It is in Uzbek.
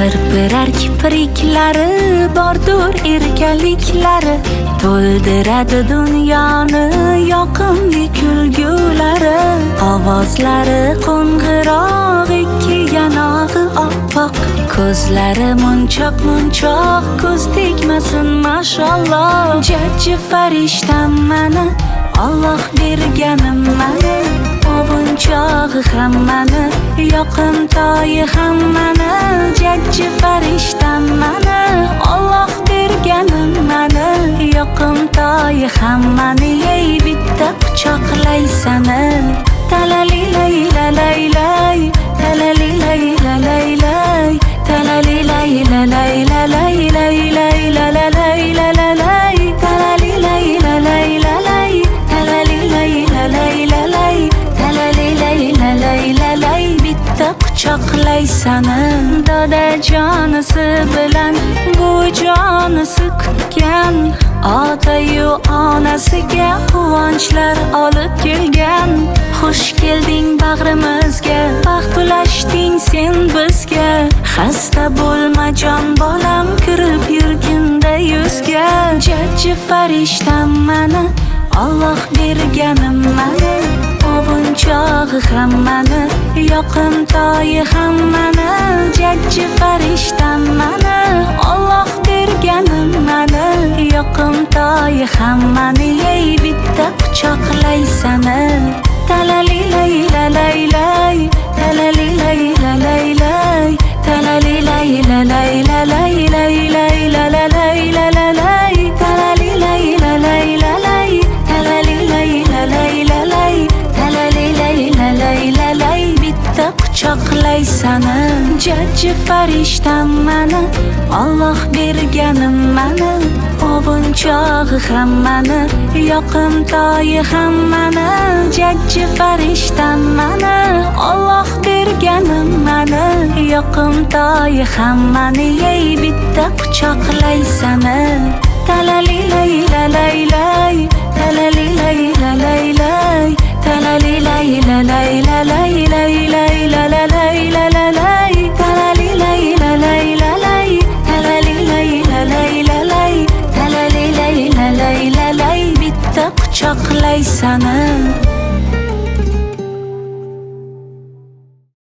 Pirpirar kipriklari, bordur erkaliklari, to'ldiradi dunyoni yoqimli kulgulari. Ovozlari qo'ng'iroq, ikki yanog'i oppoq, ko'zlari munchoq, ko'z tegmasin mashalloh. Jajji farishtam mani, Alloh berganim mani, ovunchog'i hammani, yoqimtoyi hammani. Jajji farishtam mani, Alloh berganim mani, yoqimtoyi hammani. Ey bitta quchoqlaysani, talali layla laylay, talali layla laylay, talali layla layla laylay, layla layla laylay, talali layla layla lay, talali layla layla lay, talali layla layla lay. Bitta quchoqlaysani, dodajonisi bilan bujonisi kutgan, otayu onasiga quvonchlar olib kelgan. Xush kelding bag'rimizga, baxt ulashding sen bizga. Xasta bo'lma jon bolam, kirib yurganda yuzga. Jajji farishtam mani, Alloh berganim mani, ovunchog'i hammani, yoqimtoyi hammani. Jajji farishtam mani, Alloh berganim mani, yoqimtoyi hammani. Ey bitta quchoqlaysani, talali layla laylay, talali layla laylay, talali layla layla laylay, layla layla laylay, talali layla layla lay, talali layla layla lay, talali layla layla lay. Bitta quchoqlaysani, jajji farishtam mani, Alloh berganim mani, ovunchog'i hammani, yoqimtoyi hammani. Jajji farishtam mani, Alloh berganim mani, yoqimtoyi hammani. Ey bitta quchoqlaysani, talali layla laylay, talali layla laylay, talali layla layla laylay, layla layla laylay, talali layla layla lay, talali layla layla lay, talali layla layla lay. Bitta quchoqlaysani.